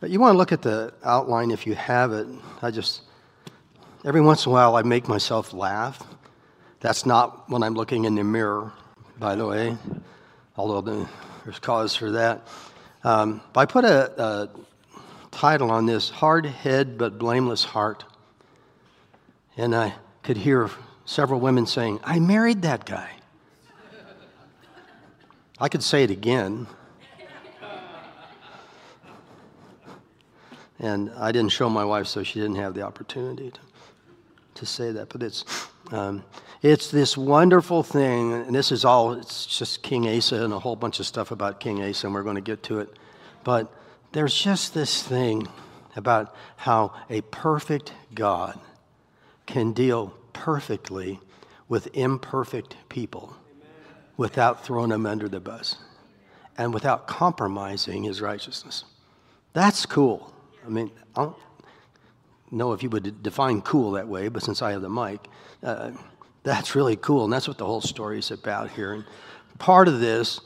But you want to look at the outline if you have it. Every once in a while I make myself laugh. That's not when I'm looking in the mirror, by the way, although there's cause for that. But I put a title on this, Hard Head but Blameless Heart. And I could hear several women saying, I married that guy. I could say it again. And I didn't show my wife, so she didn't have the opportunity to say that. But it's this wonderful thing, and it's just King Asa and a whole bunch of stuff about King Asa, and we're going to get to it. But there's just this thing about how a perfect God can deal perfectly with imperfect people without throwing them under the bus and without compromising his righteousness. That's cool. I mean, I don't know if you would define cool that way, but since I have the mic, that's really cool, and that's what the whole story is about here. And part of this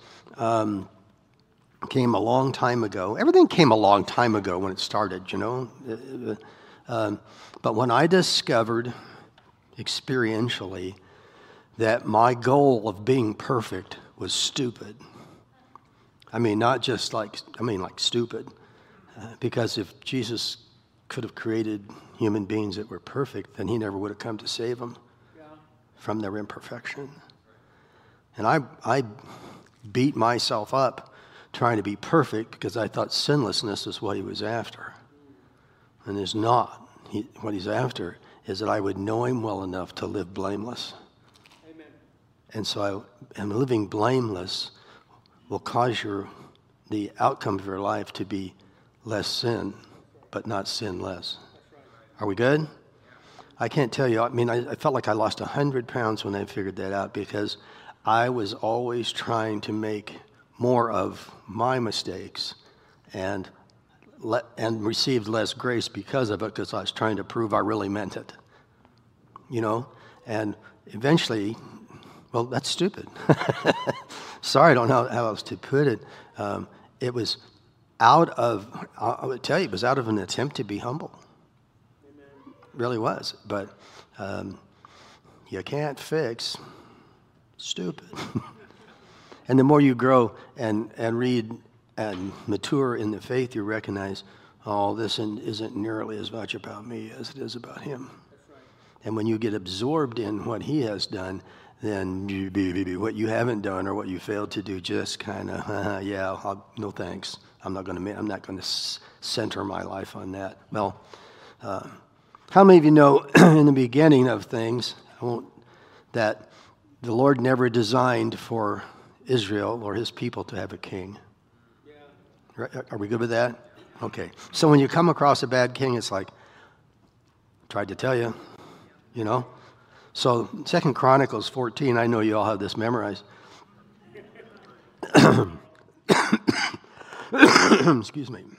came a long time ago. Everything came a long time ago when it started, you know. But when I discovered experientially that my goal of being perfect was stupid, like stupid. Because if Jesus could have created human beings that were perfect, then he never would have come to save them from their imperfection. And I beat myself up trying to be perfect because I thought sinlessness is what he was after. And it's not. What he's after is that I would know him well enough to live blameless. Amen. And so living blameless will cause the outcome of your life to be less sin, but not sin less. Are we good? I can't tell you. I mean, I felt like I lost 100 pounds when I figured that out because I was always trying to make more of my mistakes and received less grace because of it, because I was trying to prove I really meant it. You know? And eventually, well, that's stupid. Sorry, I don't know how else to put it. It was I would tell you, it was out of an attempt to be humble. Amen. It really was. But you can't fix stupid. And the more you grow and read and mature in the faith, you recognize, this isn't nearly as much about me as it is about him. That's right. And when you get absorbed in what he has done, then what you haven't done or what you failed to do just kind of, no thanks. I'm not going to center my life on that. Well, how many of you know in the beginning of things that the Lord never designed for Israel or his people to have a king? Yeah. Right? Are we good with that? Okay. So when you come across a bad king, it's like, tried to tell you, you know? So 2 Chronicles 14, I know you all have this memorized. Excuse me.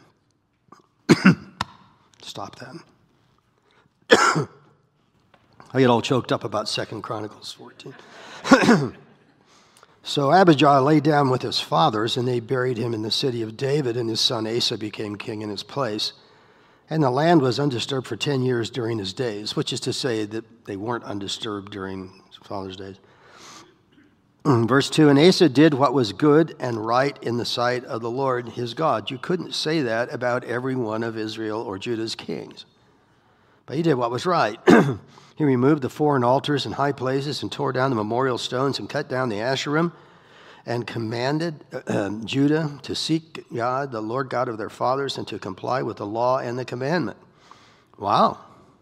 Stop that. I get all choked up about 2 Chronicles 14. So Abijah lay down with his fathers, and they buried him in the city of David, and his son Asa became king in his place. And the land was undisturbed for 10 years during his days, which is to say that they weren't undisturbed during his father's days. Verse 2, and Asa did what was good and right in the sight of the Lord his God. You couldn't say that about every one of Israel or Judah's kings. But he did what was right. He removed the foreign altars and high places and tore down the memorial stones and cut down the Asherim and commanded Judah to seek God, the Lord God of their fathers, and to comply with the law and the commandment. Wow.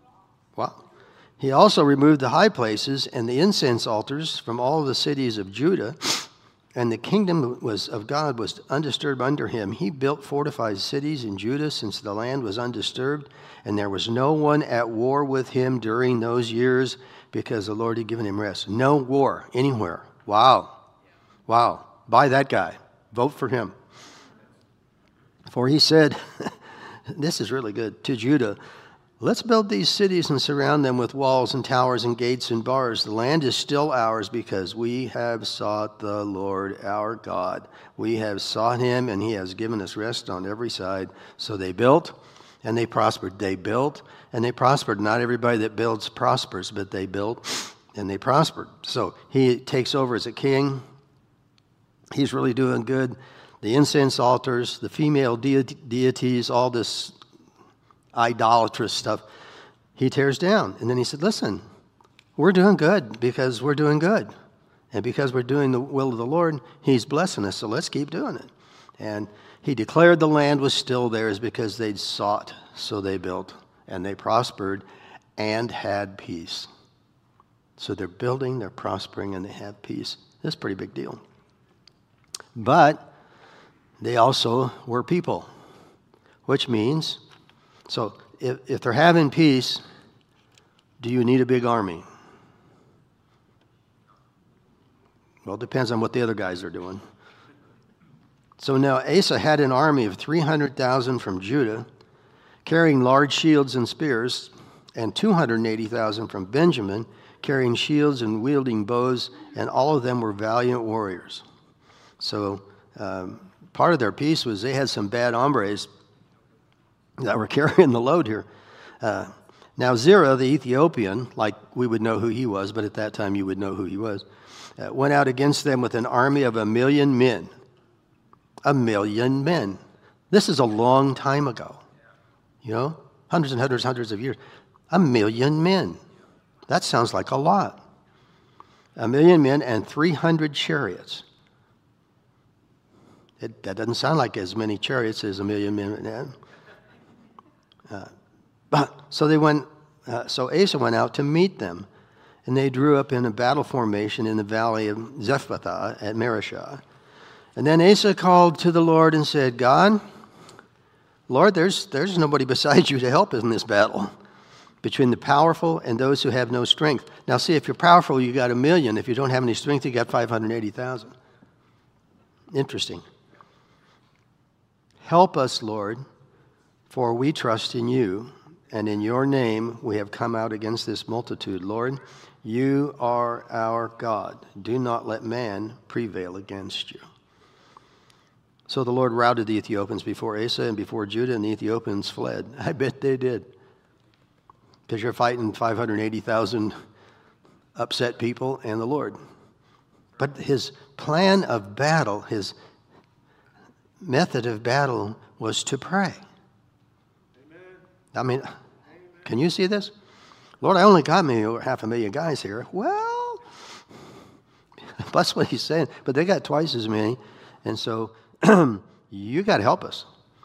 He also removed the high places and the incense altars from all the cities of Judah, and the kingdom of God was undisturbed under him. He built fortified cities in Judah since the land was undisturbed, and there was no one at war with him during those years because the Lord had given him rest. No war anywhere. Wow. Buy that guy. Vote for him. For he said, this is really good, to Judah, let's build these cities and surround them with walls and towers and gates and bars. The land is still ours because we have sought the Lord our God. We have sought him, and he has given us rest on every side. So they built, and they prospered. They built, and they prospered. Not everybody that builds prospers, but they built, and they prospered. So he takes over as a king. He's really doing good. The incense altars, the female deities, all this idolatrous stuff, he tears down. And then he said, listen, we're doing good because we're doing good. And because we're doing the will of the Lord, he's blessing us, so let's keep doing it. And he declared the land was still theirs because they'd sought, so they built, and they prospered and had peace. So they're building, they're prospering, and they have peace. That's a pretty big deal. But they also were people, which means, so if they're having peace, do you need a big army? Well, it depends on what the other guys are doing. So now Asa had an army of 300,000 from Judah, carrying large shields and spears, and 280,000 from Benjamin, carrying shields and wielding bows, and all of them were valiant warriors. So part of their peace was they had some bad hombres that were carrying the load here. Now Zerah, the Ethiopian, like we would know who he was, but at that time you would know who he was, went out against them with an army of 1,000,000 men. 1,000,000 men. This is a long time ago. You know, hundreds and hundreds of years. 1,000,000 men. That sounds like a lot. 1,000,000 men and 300 chariots. That doesn't sound like as many chariots as 1,000,000 men. So Asa went out to meet them, and they drew up in a battle formation in the valley of Zephathah at Marishah. And then Asa called to the Lord and said, God, Lord, there's nobody besides you to help us in this battle, between the powerful and those who have no strength. Now see, if you're powerful, you got 1,000,000. If you don't have any strength, you got 580,000. Interesting. Help us, Lord, for we trust in you, and in your name we have come out against this multitude. Lord, you are our God. Do not let man prevail against you. So the Lord routed the Ethiopians before Asa and before Judah, and the Ethiopians fled. I bet they did. Because you're fighting 580,000 upset people and the Lord. But his plan of battle, his method of battle was to pray. Amen. I mean, can you see this? Lord, I only got me over 500,000 guys here. Well, that's what he's saying. But they got twice as many. And so you got to help us.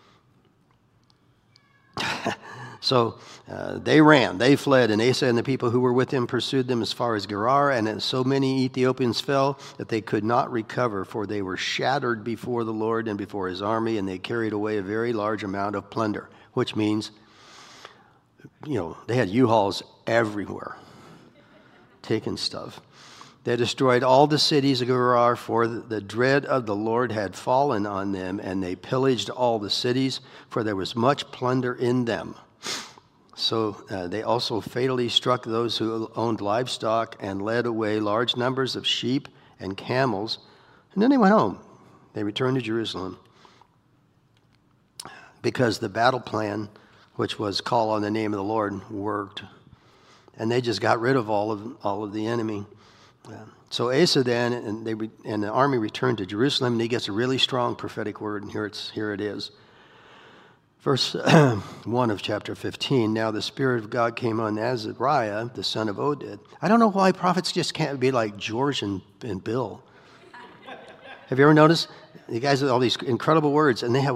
So they ran, they fled, and Asa and the people who were with him pursued them as far as Gerar, and so many Ethiopians fell that they could not recover, for they were shattered before the Lord and before his army, and they carried away a very large amount of plunder, which means, you know, they had U-Hauls everywhere, taking stuff. They destroyed all the cities of Gerar, for the dread of the Lord had fallen on them, and they pillaged all the cities, for there was much plunder in them. So they also fatally struck those who owned livestock and led away large numbers of sheep and camels. And then they went home. They returned to Jerusalem because the battle plan, which was call on the name of the Lord, worked. And they just got rid of all of the enemy. So Asa then and the army returned to Jerusalem, and he gets a really strong prophetic word, and here it is. Verse 1 of chapter 15, now the Spirit of God came on Azariah, the son of Oded. I don't know why prophets just can't be like George and Bill. Have you ever noticed? You guys have all these incredible words, and they have,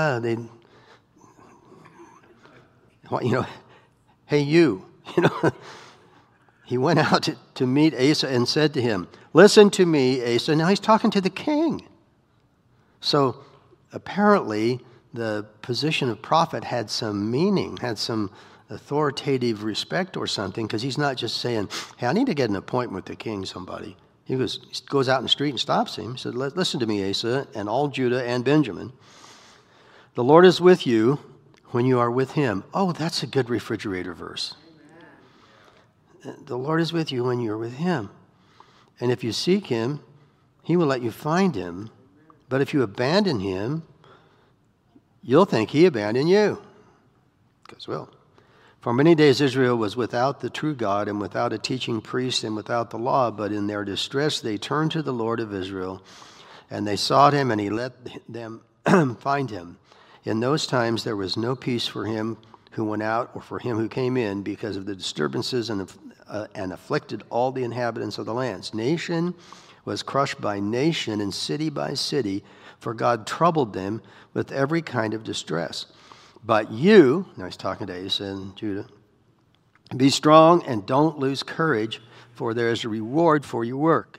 hey, you. He went out to meet Asa and said to him, listen to me, Asa. Now he's talking to the king. So apparently the position of prophet had some meaning, had some authoritative respect or something, because he's not just saying, hey, I need to get an appointment with the king, somebody. He goes out in the street and stops him. He said, listen to me, Asa, and all Judah and Benjamin. The Lord is with you when you are with him. Oh, that's a good refrigerator verse. The Lord is with you when you're with him. And if you seek him, he will let you find him. But if you abandon him, you'll think he abandoned you. Because, well, for many days Israel was without the true God and without a teaching priest and without the law. But in their distress they turned to the Lord of Israel, and they sought him, and he let them find him. In those times there was no peace for him who went out or for him who came in, because of the disturbances and afflicted all the inhabitants of the lands. Nation was crushed by nation and city by city, for God troubled them with every kind of distress. But you, now he's talking to Asa and Judah, be strong and don't lose courage, for there is a reward for your work.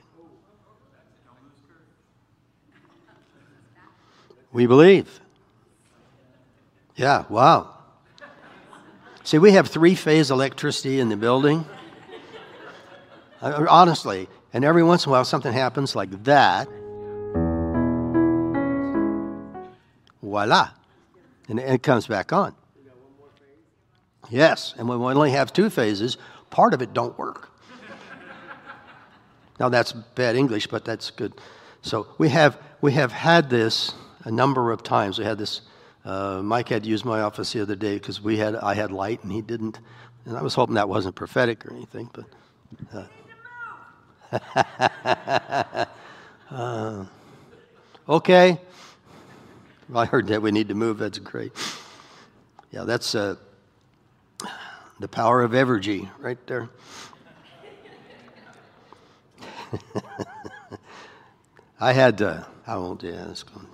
We believe. Yeah, wow. See, we have three-phase electricity in the building. Honestly, and every once in a while something happens like that. Voila. And it comes back on. Yes, and when we only have two phases, part of it don't work. Now that's bad English, but that's good. So we have had this a number of times. We had this. Mike had used my office the other day because I had light and he didn't, and I was hoping that wasn't prophetic or anything. But okay. I heard that we need to move. That's great. Yeah, that's the power of Evergy right there. I won't, yeah, that's good.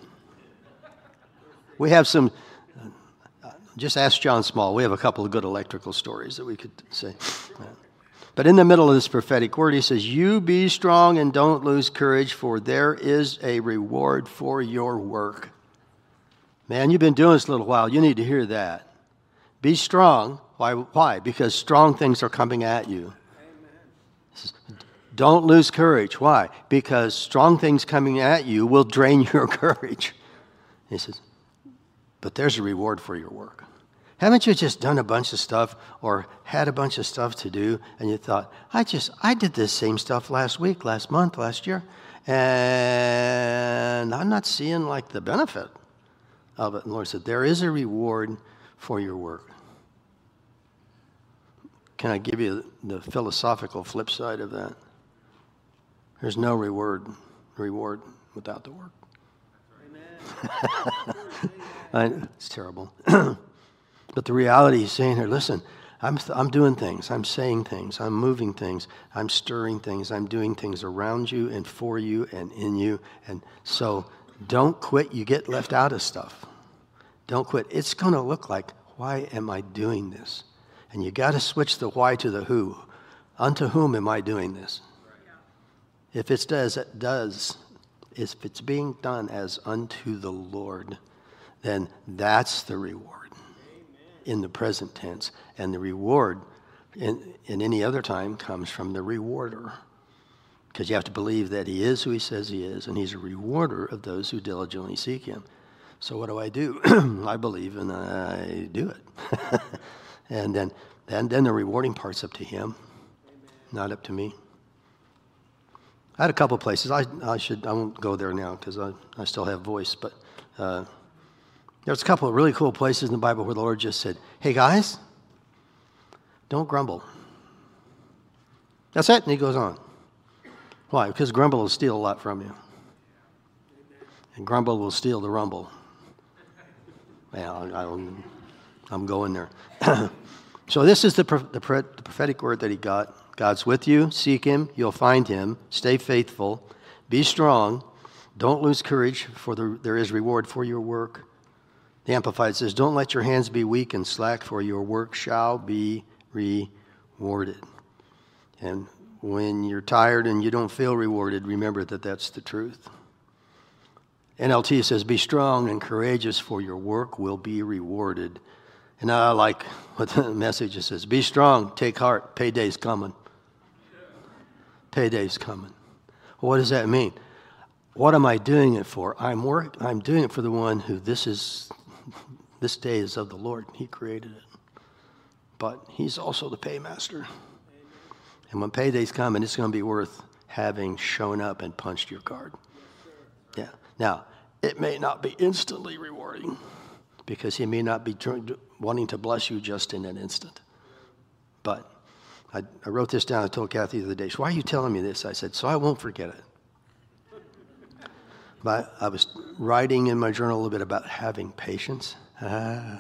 We have some, just ask John Small. We have a couple of good electrical stories that we could say. But in the middle of this prophetic word, he says, you be strong and don't lose courage, for there is a reward for your work. Man, you've been doing this a little while. You need to hear that. Be strong. Why? Because strong things are coming at you. Don't lose courage. Why? Because strong things coming at you will drain your courage. He says, but there's a reward for your work. Haven't you just done a bunch of stuff or had a bunch of stuff to do, and you thought, I did this same stuff last week, last month, last year, and I'm not seeing like the benefit of it. And the Lord said, there is a reward for your work. Can I give you the philosophical flip side of that? There's no reward without the work. Amen. It's terrible. But the reality is saying here, listen, I'm doing things, I'm saying things, I'm moving things, I'm stirring things, I'm doing things around you and for you and in you. And so don't quit. You get left out of stuff. Don't quit. It's going to look like, why am I doing this? And you got to switch the why to the who. Unto whom am I doing this? If it's being done as unto the Lord, then that's the reward in the present tense. And the reward in any other time comes from the rewarder. Because you have to believe that he is who he says he is, and he's a rewarder of those who diligently seek him. So what do? I believe and I do it. And then the rewarding part's up to him, not up to me. I had a couple places. I won't go there now because I still have voice, but there's a couple of really cool places in the Bible where the Lord just said, hey guys, don't grumble. That's it, and he goes on. Why? Because grumble will steal a lot from you. And grumble will steal the rumble. Well, I'm going there. So this is the prophetic word that he got. God's with you. Seek him. You'll find him. Stay faithful. Be strong. Don't lose courage, for there is reward for your work. The Amplified says, don't let your hands be weak and slack, for your work shall be rewarded. And when you're tired and you don't feel rewarded, remember that that's the truth. NLT says, be strong and courageous, for your work will be rewarded. And I like what the message says. Be strong, take heart, payday's coming. Payday's coming. Well, what does that mean? What am I doing it for? I'm doing it for the one who this is This day is of the Lord. He created it. But he's also the paymaster. And when payday's coming, it's going to be worth having shown up and punched your card. Yeah. Now, it may not be instantly rewarding because he may not be wanting to bless you just in an instant. But I wrote this down. I told Kathy the other day, why are you telling me this? I said, so I won't forget it. But I was writing in my journal a little bit about having patience. I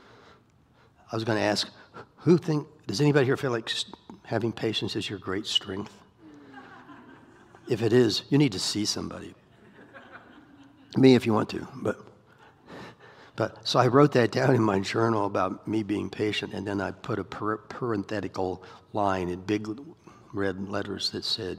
was going to ask, does anybody here feel like having patience is your great strength? If it is, you need to see somebody. Me if you want to, but so I wrote that down in my journal about me being patient, and then I put a parenthetical line in big red letters that said,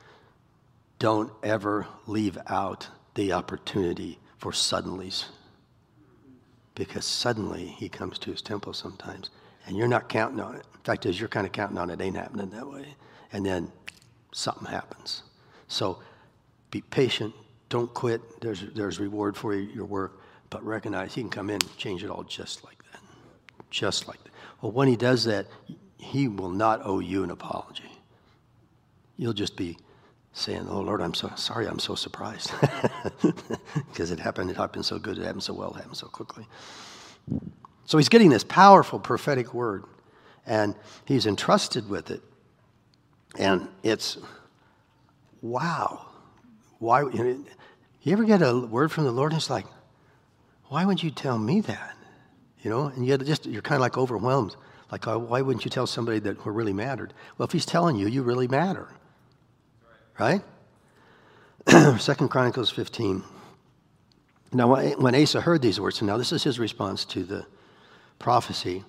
don't ever leave out the opportunity for suddenlies. Because suddenly he comes to his temple sometimes, and you're not counting on it. In fact, as you're kind of counting on it, ain't happening that way. And then something happens. So be patient. Don't quit. There's reward for your work, but recognize he can come in and change it all just like that. Just like that. Well, when he does that, he will not owe you an apology. You'll just be saying, oh, Lord, I'm so sorry. I'm so surprised. Because it happened so good. It happened so well. It happened so quickly. So he's getting this powerful prophetic word, and he's entrusted with it. And it's, wow. Why? You ever get a word from the Lord and it's like, why would you tell me that? And you're kind of like overwhelmed. Like, why wouldn't you tell somebody that who really mattered? Well, if he's telling you, you really matter. Right? 2 Chronicles 15. Now, when Asa heard these words, and now this is his response to the prophecy,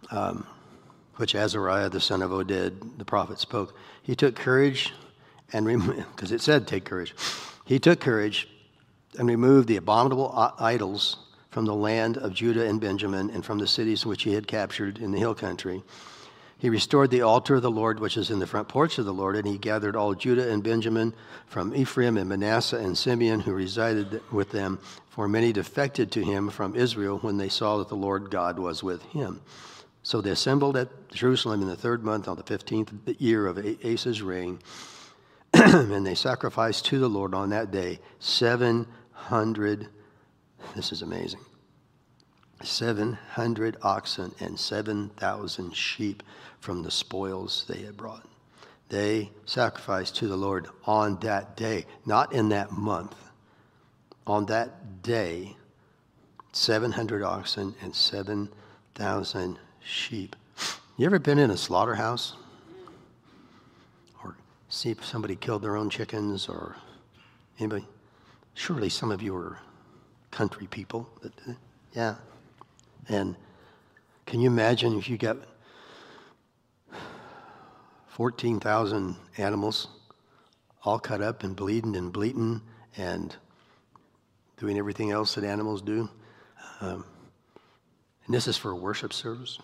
which Azariah, the son of Oded, the prophet, spoke. He took courage because it said take courage. He took courage and removed the abominable idols from the land of Judah and Benjamin and from the cities which he had captured in the hill country. He restored the altar of the Lord, which is in the front porch of the Lord, and he gathered all Judah and Benjamin from Ephraim and Manasseh and Simeon, who resided with them, for many defected to him from Israel when they saw that the Lord God was with him. So they assembled at Jerusalem in the 3rd month on the 15th year of Asa's reign, and they sacrificed to the Lord on that day 700, this is amazing, 700 oxen and 7,000 sheep from the spoils they had brought. They sacrificed to the Lord on that day, not in that month. On that day, 700 oxen and 7,000 sheep. You ever been in a slaughterhouse? Or see if somebody killed their own chickens or anybody? Surely some of you are country people. Yeah. And can you imagine if you got 14,000 animals all cut up and bleeding and doing everything else that animals do? And this is for a worship service.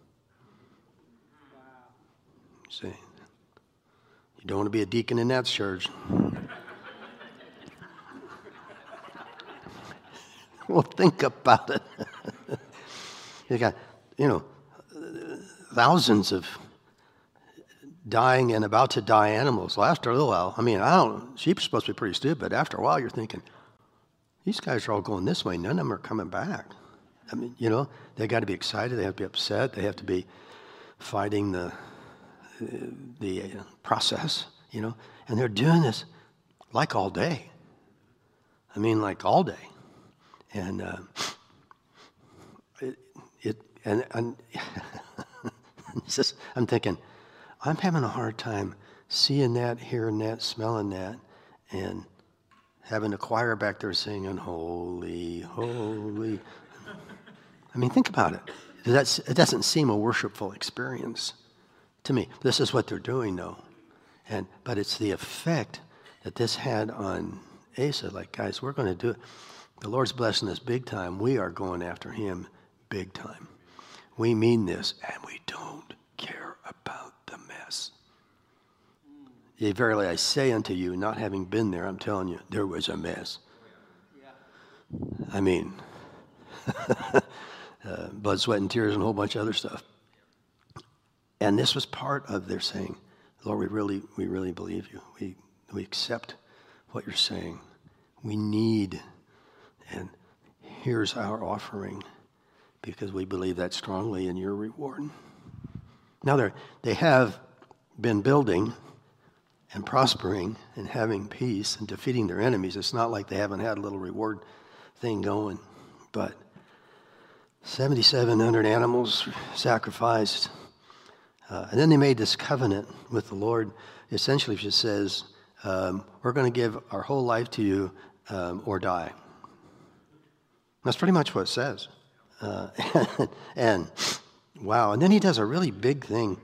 See, you don't want to be a deacon in that church. Well, think about it. You got, thousands of dying and about to die animals. Well, after a little while, sheep are supposed to be pretty stupid. After a while, you're thinking, these guys are all going this way. None of them are coming back. They got to be excited. They have to be upset. They have to be fighting the process, and they're doing this like all day. Like all day. And I'm thinking, I'm having a hard time seeing that, hearing that, smelling that, and having a choir back there singing, holy, holy. Think about it. It doesn't seem a worshipful experience to me. This is what they're doing, though. But it's the effect that this had on Asa. Like, guys, we're going to do it. The Lord's blessing us big time. We are going after him big time. We mean this, and we don't care about the mess. Yea, verily I say unto you, not having been there, I'm telling you, there was a mess. blood, sweat, and tears, and a whole bunch of other stuff. And this was part of their saying, Lord, we really believe you. We accept what you're saying. We need, and here's our offering, because we believe that strongly in your reward. Now they have been building and prospering and having peace and defeating their enemies. It's not like they haven't had a little reward thing going. But 7,700 animals sacrificed. And then they made this covenant with the Lord. Essentially, it just says, we're going to give our whole life to you or die. That's pretty much what it says. And wow. And then he does a really big thing.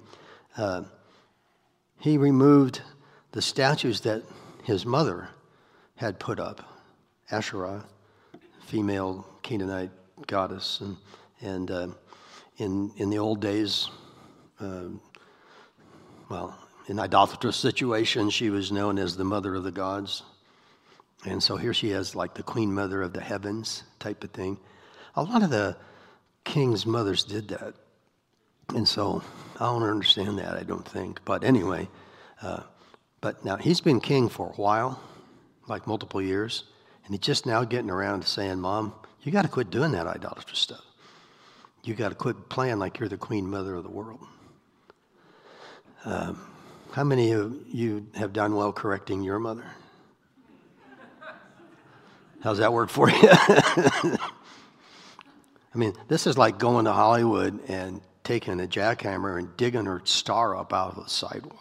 He removed the statues that his mother had put up, Asherah, female Canaanite goddess, and in the old days, in idolatrous situations, she was known as the mother of the gods, and so here she is, like the queen mother of the heavens type of thing. A lot of the king's mothers did that, and so I don't understand that. I don't think, but anyway. But now he's been king for a while, like multiple years, and he's just now getting around to saying, Mom, you got to quit doing that idolatrous stuff. You got to quit playing like you're the queen mother of the world. How many of you have done well correcting your mother? How's that work for you? I mean, this is like going to Hollywood and taking a jackhammer and digging her star up out of the sidewalk.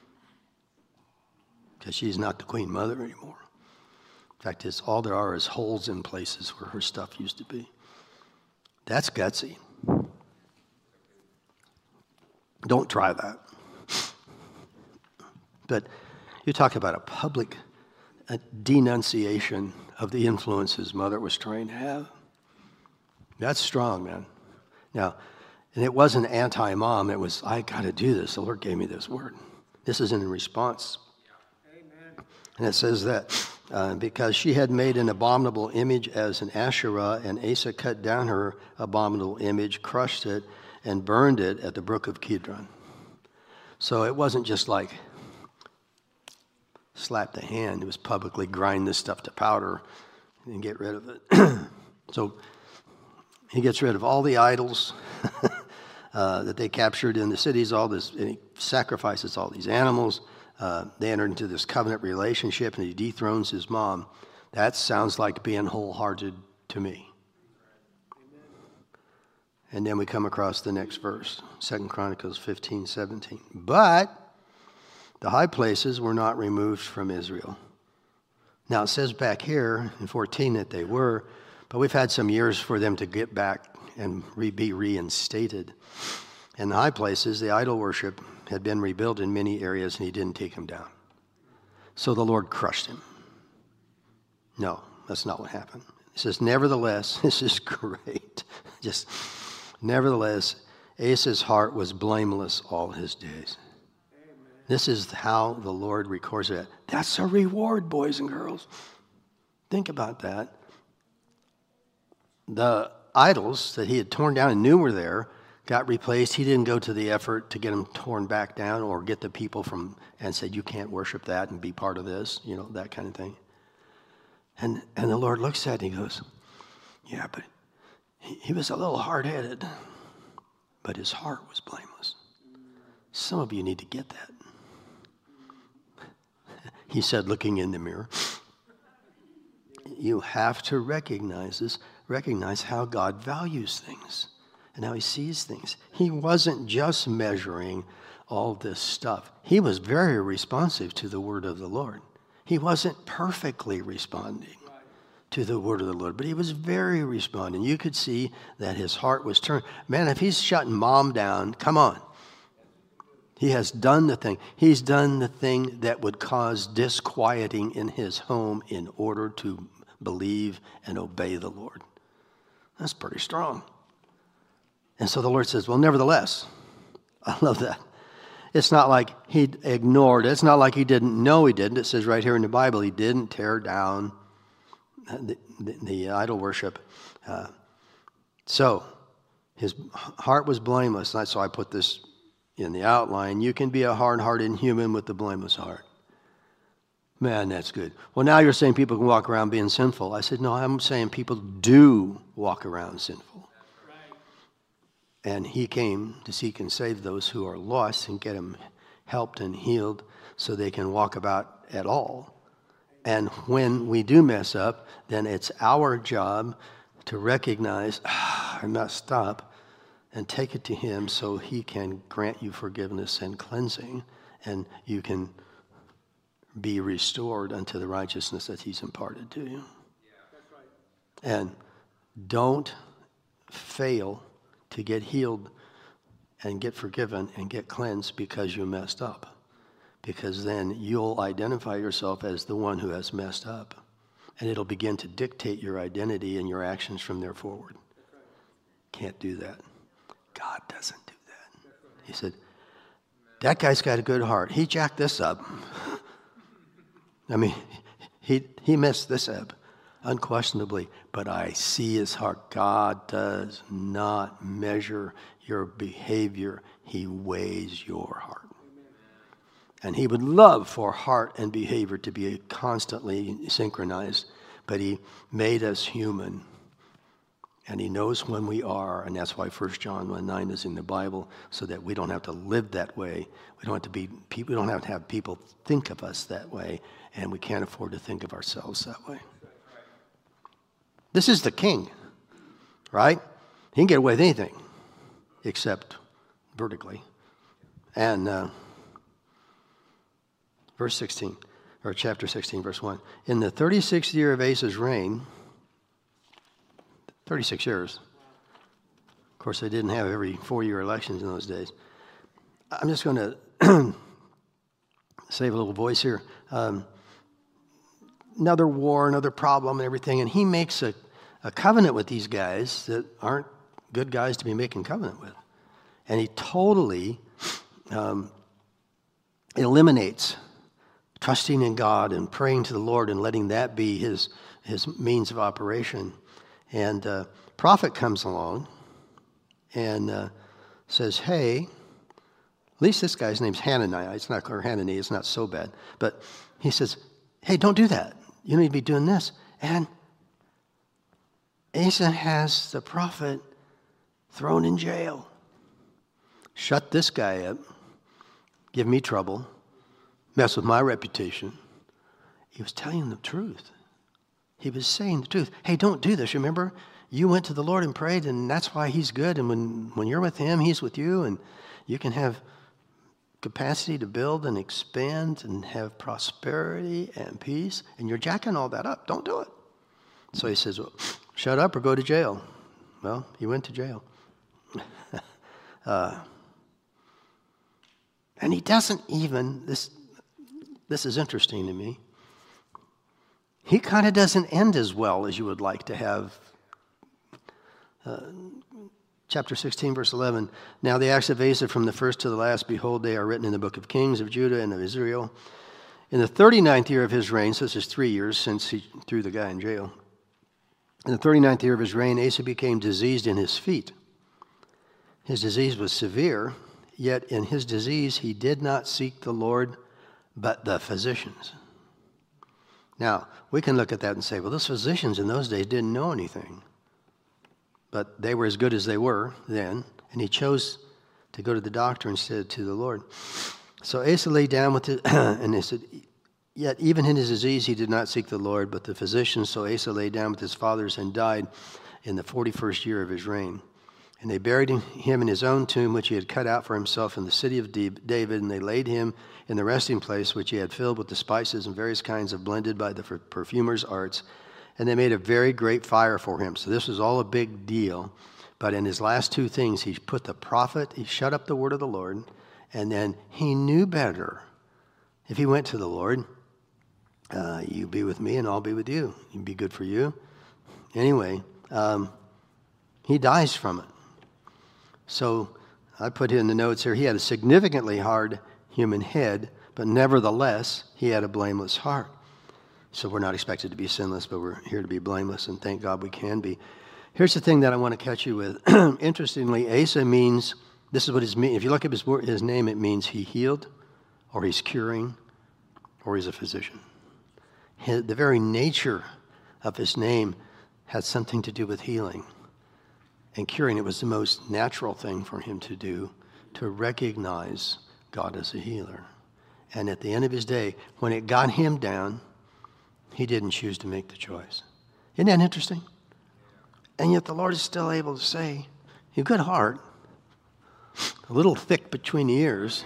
Because she's not the queen mother anymore. In fact, all there are is holes in places where her stuff used to be. That's gutsy. Don't try that. But you talk about a public denunciation of the influence his mother was trying to have. That's strong, man. Now, and it wasn't anti-mom. It was, I got to do this. The Lord gave me this word. This is in response. And it says that because she had made an abominable image as an Asherah, and Asa cut down her abominable image, crushed it, and burned it at the brook of Kidron. So it wasn't just like slap the hand. It was publicly grind this stuff to powder and get rid of it. So he gets rid of all the idols that they captured in the cities, all this, and he sacrifices all these animals. They enter into this covenant relationship, and he dethrones his mom. That sounds like being wholehearted to me. And then we come across the next verse, 2 Chronicles 15:17. But the high places were not removed from Israel. Now it says back here in 14 that they were, but we've had some years for them to get back and be reinstated. And the high places, the idol worship, had been rebuilt in many areas, and he didn't take them down. So the Lord crushed him. No, that's not what happened. It says, nevertheless, this is great. Nevertheless, Asa's heart was blameless all his days. Amen. This is how the Lord records it. That's a reward, boys and girls. Think about that. The idols that he had torn down and knew were there got replaced. He didn't go to the effort to get them torn back down or get the people from and said, you can't worship that and be part of this, that kind of thing. And the Lord looks at it and he goes, yeah, but he was a little hard-headed, but his heart was blameless. Some of you need to get that. He said, looking in the mirror, you have to recognize how God values things and how he sees things. He wasn't just measuring all this stuff. He was very responsive to the word of the Lord. He wasn't perfectly responding to the word of the Lord, but he was very responding. You could see that his heart was turned. Man, if he's shutting mom down, come on. He has done the thing. He's done the thing that would cause disquieting in his home in order to believe and obey the Lord. That's pretty strong. And so the Lord says, well, nevertheless, I love that. It's not like he ignored it. It's not like he didn't know he didn't. It says right here in the Bible, he didn't tear down the idol worship. So His heart was blameless. So I put this in the outline. You can be a hard-hearted human with a blameless heart. Man, that's good. Well, now you're saying people can walk around being sinful. I said, no, I'm saying people do walk around sinful. And he came to seek and save those who are lost and get them helped and healed so they can walk about at all. And when we do mess up, then it's our job to recognize, I messed up, and take it to him so he can grant you forgiveness and cleansing, and you can be restored unto the righteousness that he's imparted to you. Yeah, that's right. And don't fail to get healed and get forgiven and get cleansed because you messed up. Because then you'll identify yourself as the one who has messed up. And it'll begin to dictate your identity and your actions from there forward. Can't do that. God doesn't do that. He said, that guy's got a good heart. He jacked this up. I mean, he messed this up, unquestionably. But I see his heart. God does not measure your behavior. He weighs your heart. And he would love for heart and behavior to be constantly synchronized. But he made us human. And he knows when we are. And that's why 1 John 1:9 is in the Bible, so that we don't have to live that way. We don't have to have people think of us that way. And we can't afford to think of ourselves that way. This is the king, right? He can get away with anything except vertically. And verse 16, or chapter 16, verse 1. In the 36th year of Asa's reign, 36 years. Of course, they didn't have every 4-year elections in those days. I'm just going to save a little voice here. Another war, another problem and everything. And he makes a covenant with these guys that aren't good guys to be making covenant with. And he totally eliminates trusting in God and praying to the Lord and letting that be his means of operation. And prophet comes along and says, hey, at least this guy's name's Hananiah. It's not so bad. But he says, hey, don't do that. You need to be doing this. And Asa has the prophet thrown in jail. Shut this guy up. Give me trouble. Mess with my reputation. He was telling him the truth. He was saying the truth. Hey, don't do this. Remember, you went to the Lord and prayed, and that's why he's good. And when you're with him, he's with you, and you can have capacity to build and expand and have prosperity and peace, and you're jacking all that up. Don't do it. So he says, well, shut up or go to jail. Well, he went to jail. And he doesn't even, this is interesting to me, he kind of doesn't end as well as you would like to have. Chapter 16, verse 11. Now the acts of Asa from the first to the last, behold, they are written in the book of Kings of Judah and of Israel. In the 39th year of his reign, so this is 3 years since he threw the guy in jail. In the 39th year of his reign, Asa became diseased in his feet. His disease was severe, yet in his disease he did not seek the Lord, but the physicians. Now, we can look at that and say, well, those physicians in those days didn't know anything. But they were as good as they were then, and he chose to go to the doctor instead to the Lord. So Asa lay down with it, and he said, yet even in his disease he did not seek the Lord, but the physicians. So Asa lay down with his fathers and died in the 41st year of his reign. And they buried him in his own tomb, which he had cut out for himself in the city of David, and they laid him in the resting place, which he had filled with the spices and various kinds of blended by the perfumer's arts. And they made a very great fire for him. So this was all a big deal. But in his last two things, he put the prophet, he shut up the word of the Lord, and then he knew better. If he went to the Lord, you be with me and I'll be with you. It'd be good for you. Anyway, he dies from it. So I put in the notes here, he had a significantly hard human head, but nevertheless, he had a blameless heart. So we're not expected to be sinless, but we're here to be blameless, and thank God we can be. Here's the thing that I want to catch you with. Interestingly, Asa means, this is what his mean. If you look up his name, it means he healed, or he's curing, or he's a physician. The very nature of his name had something to do with healing and curing. It was the most natural thing for him to do, to recognize God as a healer. And at the end of his day, when it got him down, he didn't choose to make the choice. Isn't that interesting? And yet the Lord is still able to say, "You good heart, a little thick between the ears,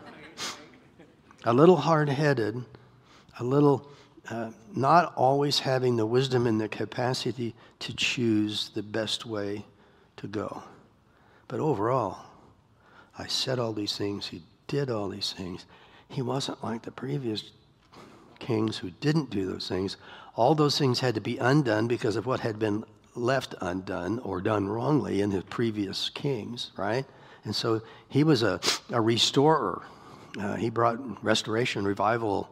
a little hard-headed, a little not always having the wisdom and the capacity to choose the best way to go. But overall, I said all these things, he did all these things. He wasn't like the previous kings who didn't do those things. All those things had to be undone because of what had been left undone or done wrongly in the previous kings, right? And so he was a restorer. He brought restoration, revival,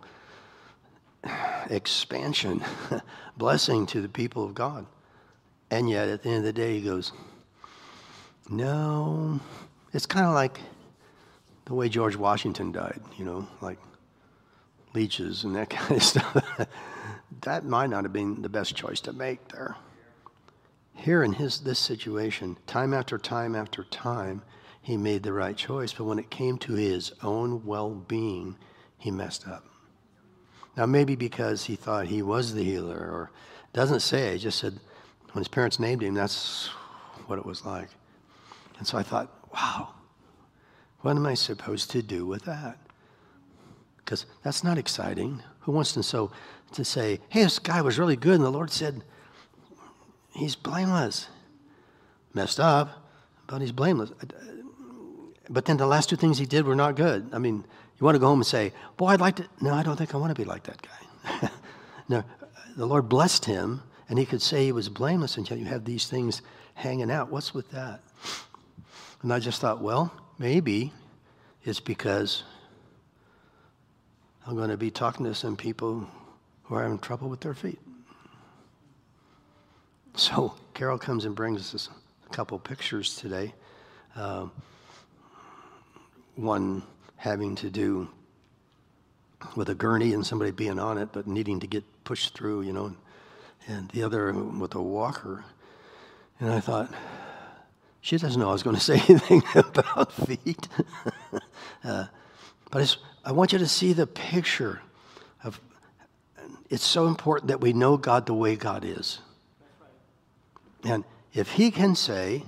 expansion, blessing to the people of God. And yet at the end of the day, he goes, no. It's kind of like the way George Washington died, like leeches and that kind of stuff. That might not have been the best choice to make there. Here in this situation, time after time after time, he made the right choice. But when it came to his own well-being, he messed up. Now, maybe because he thought he was the healer, or doesn't say, it just said when his parents named him, that's what it was like. And so I thought, wow, what am I supposed to do with that? Because that's not exciting. Who wants to say, hey, this guy was really good, and the Lord said he's blameless. Messed up, but he's blameless. But then the last two things he did were not good. I mean, you want to go home and say, boy, I'd like to. No, I don't think I want to be like that guy. No, the Lord blessed him, and he could say he was blameless until you have these things hanging out. What's with that? And I just thought, well, maybe it's because I'm going to be talking to some people who are having trouble with their feet. So Carol comes and brings us a couple pictures today. One having to do with a gurney and somebody being on it but needing to get pushed through, and the other with a walker. And I thought, she doesn't know I was going to say anything about feet. But I want you to see the picture of, it's so important that we know God the way God is. And if he can say,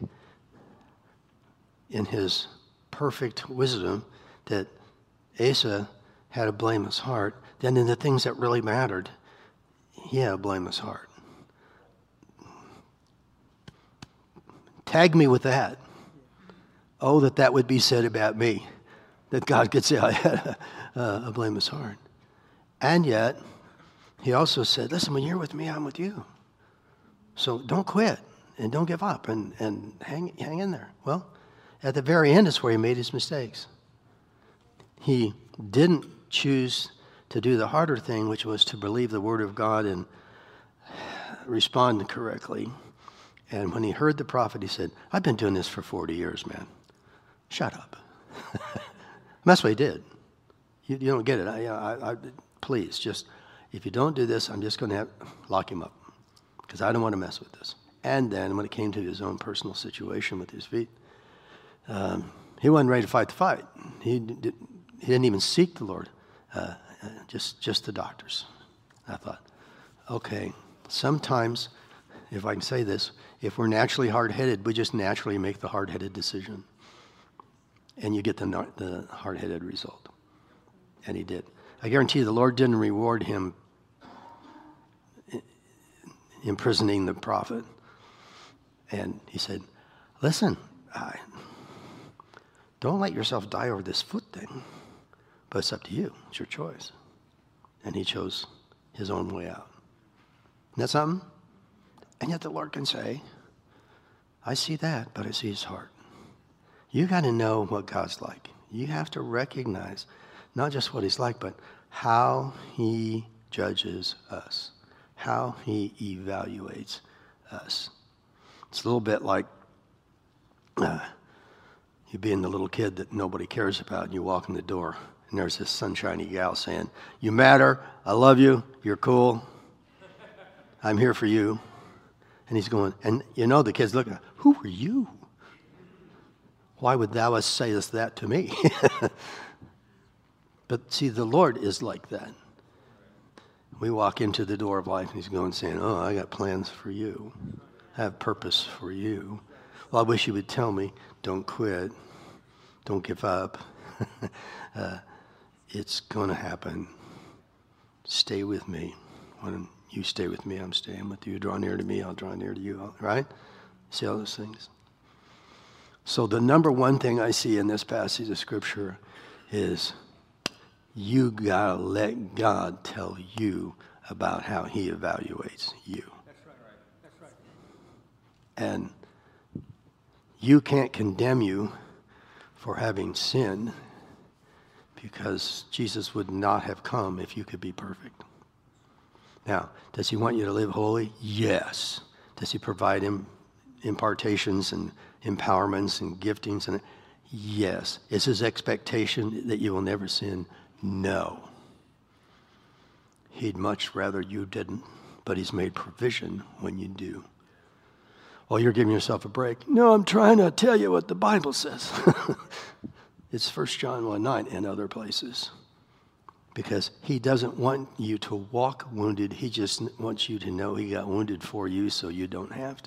in his perfect wisdom, that Asa had a blameless heart, then in the things that really mattered, he had a blameless heart. Tag me with that. Oh, that would be said about me, that God could say I had a blameless heart. And yet, he also said, listen, when you're with me, I'm with you. So don't quit and don't give up and hang in there. Well, at the very end is where he made his mistakes. He didn't choose to do the harder thing, which was to believe the word of God and respond correctly. And when he heard the prophet, he said, I've been doing this for 40 years, man. Shut up. That's what he did. You don't get it. Please, just, if you don't do this, I'm just going to have lock him up because I don't want to mess with this. And then when it came to his own personal situation with his feet, he wasn't ready to fight the fight. He didn't even seek the Lord, just the doctors. I thought, okay, sometimes, if I can say this, if we're naturally hard-headed, we just naturally make the hard-headed decision. And you get the hard-headed result. And he did. I guarantee you the Lord didn't reward him imprisoning the prophet. And he said, listen, don't let yourself die over this foot thing. But it's up to you. It's your choice. And he chose his own way out. Isn't that something? And yet the Lord can say, I see that, but I see his heart. You got to know what God's like. You have to recognize not just what he's like, but how he judges us, how he evaluates us. It's a little bit like you being the little kid that nobody cares about, and you walk in the door, and there's this sunshiny gal saying, "You matter, I love you, you're cool, I'm here for you." And he's going, and the kid's looking, "Who are you? Why would thou say that to me?" But see, the Lord is like that. We walk into the door of life, and he's going saying, "Oh, I got plans for you. I have purpose for you. Well, I wish you would tell me, don't quit. Don't give up. It's going to happen. Stay with me. When you stay with me, I'm staying with you. Draw near to me, I'll draw near to you." Right? See all those things? So the number one thing I see in this passage of Scripture is you got to let God tell you about how he evaluates you. That's right. And you can't condemn you for having sinned, because Jesus would not have come if you could be perfect. Now, does he want you to live holy? Yes. Does he provide impartations and empowerments and giftings? And yes. Is his expectation that you will never sin? No. He'd much rather you didn't, but he's made provision when you do. Well, you're giving yourself a break. No, I'm trying to tell you what the Bible says. It's 1 John 1:9 and other places. Because he doesn't want you to walk wounded. He just wants you to know he got wounded for you so you don't have to.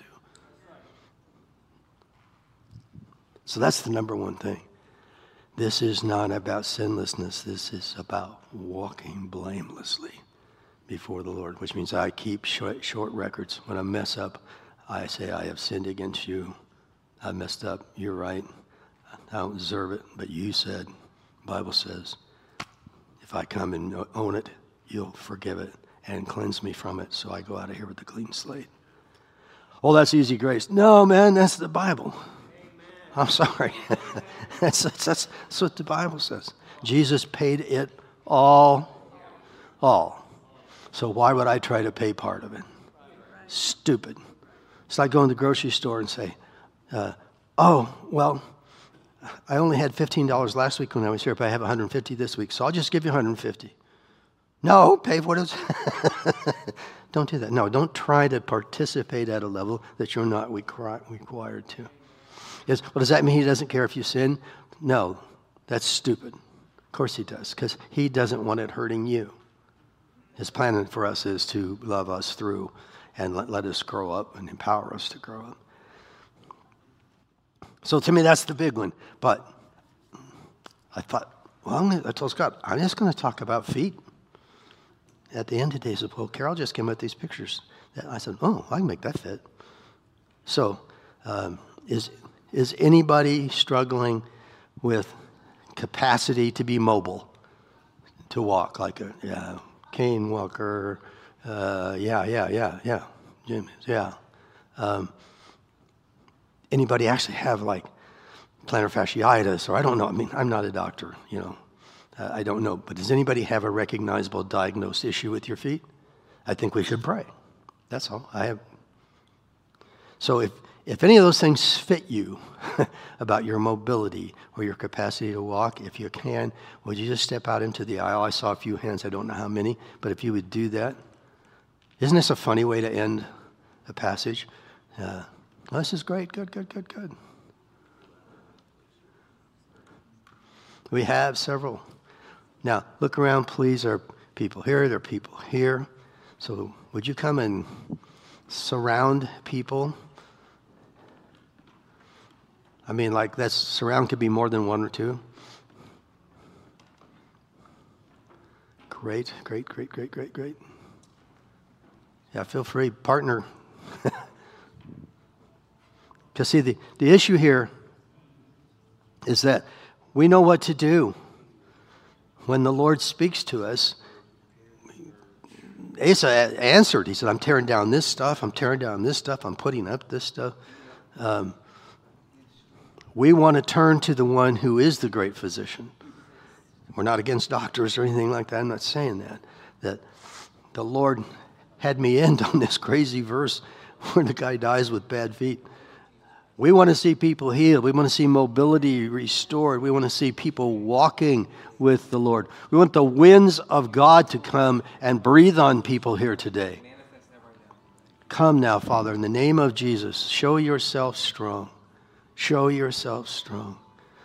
So that's the number one thing. This is not about sinlessness. This is about walking blamelessly before the Lord, which means I keep short records. When I mess up, I say, "I have sinned against you. I messed up. You're right. I don't deserve it, but you said," the Bible says, "if I come and own it, you'll forgive it and cleanse me from it, so I go out of here with a clean slate." Oh, that's easy grace. No, man, that's the Bible. Amen. I'm sorry. that's what the Bible says. Jesus paid it all. So why would I try to pay part of it? Stupid. It's like going to the grocery store and say, "Oh, well, I only had $15 last week when I was here, but I have $150 this week, so I'll just give you $150. No, pay what it's. Don't do that. No, don't try to participate at a level that you're not required to. Well, does that mean he doesn't care if you sin? No, that's stupid. Of course he does, because he doesn't want it hurting you. His plan for us is to love us through and let us grow up and empower us to grow up. So to me, that's the big one. But I thought, well, I told Scott, I'm just going to talk about feet. At the end of the day, he said, "Well, Carol just came up with these pictures." I said, "Oh, I can make that fit." So is anybody struggling with capacity to be mobile, to walk like a cane walker? Jim, yeah. Anybody actually have like plantar fasciitis, or I don't know. I mean, I'm not a doctor, I don't know. But does anybody have a recognizable diagnosed issue with your feet? I think we should pray. That's all. So if any of those things fit you about your mobility or your capacity to walk, if you can, would you just step out into the aisle? I saw a few hands. I don't know how many, but if you would do that. Isn't this a funny way to end a passage? This is great. Good. We have several. Now, look around, please. There are people here. There are people here. So would you come and surround people? I mean, like, that surround could be more than one or two. Great. Yeah, feel free. Partner. Because see, the issue here is that we know what to do. When the Lord speaks to us, Asa answered. He said, "I'm tearing down this stuff. I'm tearing down this stuff. I'm putting up this stuff." We want to turn to the one who is the great physician. We're not against doctors or anything like that. I'm not saying that. That the Lord had me end on this crazy verse where the guy dies with bad feet. We want to see people healed. We want to see mobility restored. We want to see people walking with the Lord. We want the winds of God to come and breathe on people here today. Come now, Father, in the name of Jesus. Show yourself strong. Show yourself strong.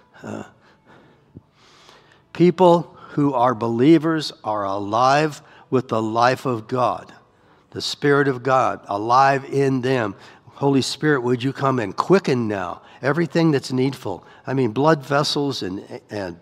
People who are believers are alive with the life of God, the Spirit of God, alive in them. Holy Spirit, would you come and quicken now everything that's needful? I mean, blood vessels and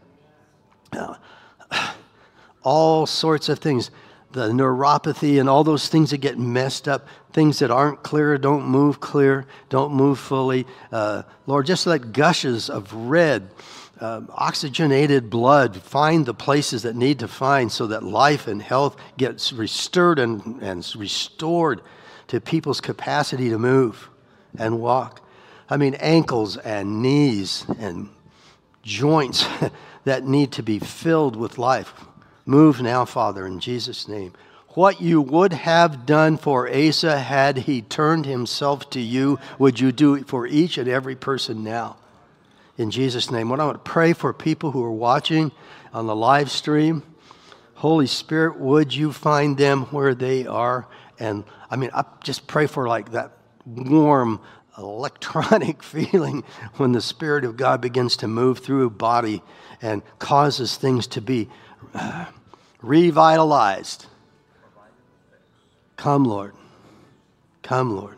all sorts of things, the neuropathy and all those things that get messed up, things that aren't clear, don't move clear, don't move fully. Lord, just let gushes of red, oxygenated blood find the places that need to find so that life and health gets restored and restored to people's capacity to move and walk. I mean, ankles and knees and joints that need to be filled with life. Move now, Father, in Jesus' name. What you would have done for Asa had he turned himself to you, would you do it for each and every person now? In Jesus' name. What I want to pray for people who are watching on the live stream, Holy Spirit, would you find them where they are? And I mean, I just pray for like that warm electronic feeling when the Spirit of God begins to move through a body and causes things to be revitalized. Come, Lord. Come, Lord.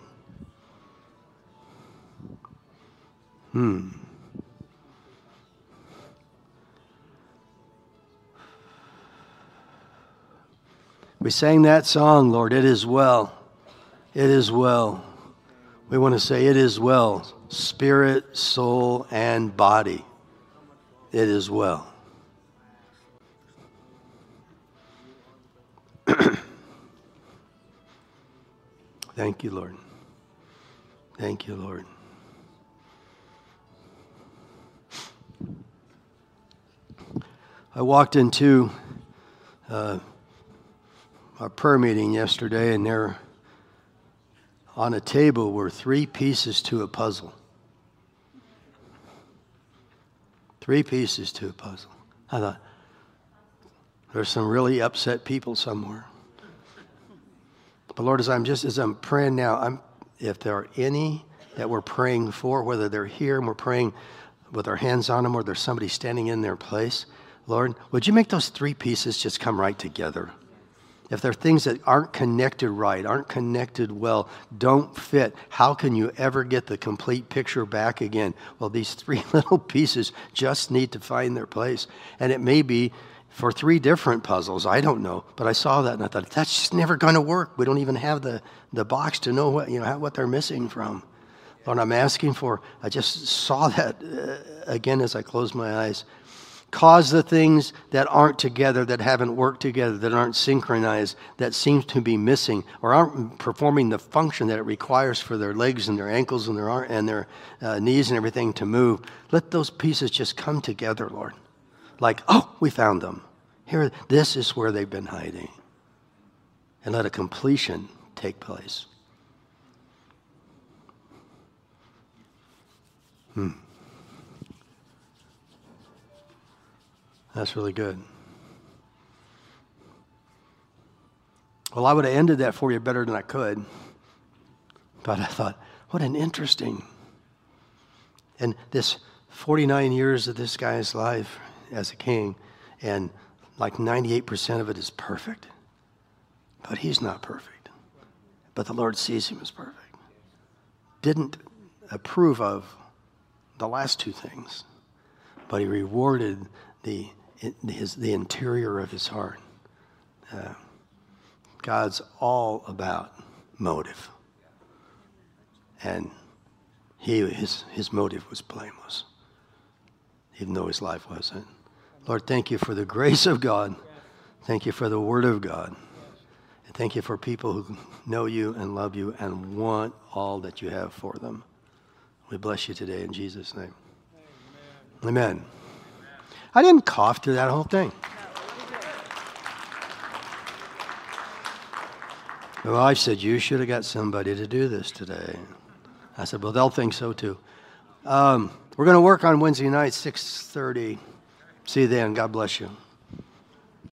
We sang that song, Lord, it is well. It is well. We want to say it is well. Spirit, soul, and body. It is well. Thank you, Lord. Thank you, Lord. I walked into our prayer meeting yesterday, and there on a table were 3 pieces to a puzzle. 3 pieces to a puzzle. I thought, there's some really upset people somewhere. But Lord, as I'm praying now, if there are any that we're praying for, whether they're here and we're praying with our hands on them or there's somebody standing in their place, Lord, would you make those 3 pieces just come right together? If there are things that aren't connected right, aren't connected well, don't fit, how can you ever get the complete picture back again? Well, these 3 little pieces just need to find their place. And it may be for 3 different puzzles. I don't know. But I saw that and I thought, that's just never going to work. We don't even have the box to know what they're missing from. Lord, I'm asking for, I just saw that again as I closed my eyes. Cause the things that aren't together, that haven't worked together, that aren't synchronized, that seem to be missing or aren't performing the function that it requires for their legs and their ankles and their knees and everything to move. Let those pieces just come together, Lord. Like, oh, we found them. Here, this is where they've been hiding. And let a completion take place. That's really good. Well, I would have ended that for you better than I could. But I thought, what an interesting. And this 49 years of this guy's life as a king, and like 98% of it is perfect. But he's not perfect. But the Lord sees him as perfect. Didn't approve of the last 2 things, but he rewarded the interior of his heart. God's all about motive. And his motive was blameless, even though his life wasn't. Lord, thank you for the grace of God. Thank you for the word of God. And thank you for people who know you and love you and want all that you have for them. We bless you today in Jesus' name. Amen. I didn't cough through that whole thing. My wife said, you should have got somebody to do this today. I said, well, they'll think so too. We're going to work on Wednesday night, 6:30. See you then. God bless you.